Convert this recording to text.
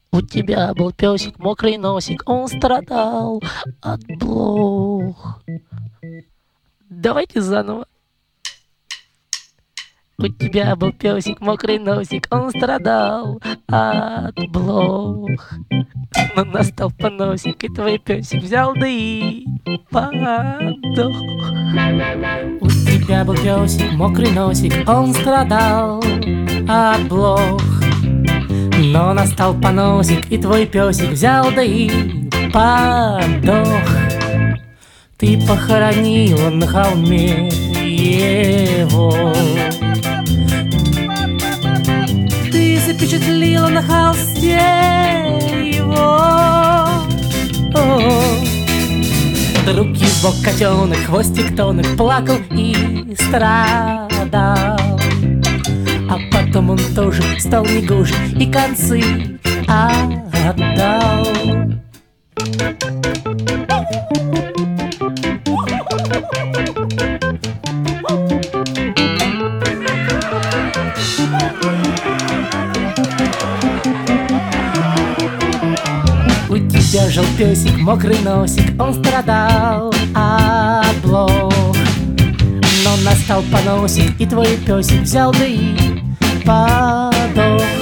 У тебя был песик, мокрый носик, он страдал от блох. Давайте заново. У тебя был песик, мокрый носик, он страдал от блох. Но настал поносик, и твой песик взял да и подох. У тебя был песик, мокрый носик, он страдал от блох. Но настал поносик, и твой песик взял да и подох. Ты похоронила на холме его, ты запечатлила на холсте его. Друг его котенок, хвостик тонок, плакал и страдал. А потом он тоже стал негоже и концы отдал. У тебя жил песик, мокрый носик, он страдал от блох. Но настал поносик, и твой песик взял да и подох.